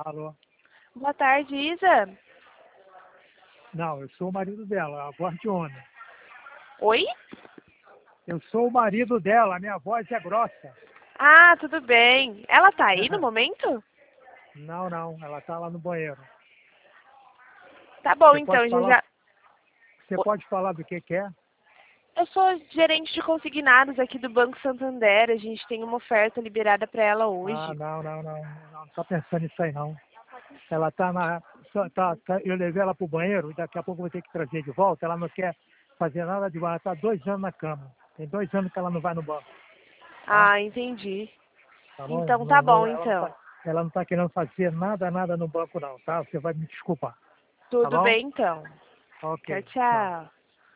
Alô? Boa tarde, Isa. Não, eu sou o marido dela, a voz de homem. Oi? Eu sou o marido dela, a minha voz é grossa. Ah, tudo bem. Ela tá aí no momento? Não, ela tá lá no banheiro. Tá bom, Você então, pode a gente falar, já... você pode falar do que é? Eu sou gerente de consignados aqui do Banco Santander. A gente tem uma oferta liberada para ela Ah, hoje. não tá pensando nisso aí não. Ela tá eu levei ela pro banheiro e daqui a pouco eu vou ter que trazer de volta. Ela não quer fazer nada de ela tá 2 anos na cama. Tem 2 anos que ela não vai no banco, tá? Ah, entendi. Tá bom? Então tá bom, então. Ela não tá querendo fazer nada no banco não, tá? Você vai me desculpar, tá Tudo bom? bem, então. Tchau, Ok, tchau. tchau.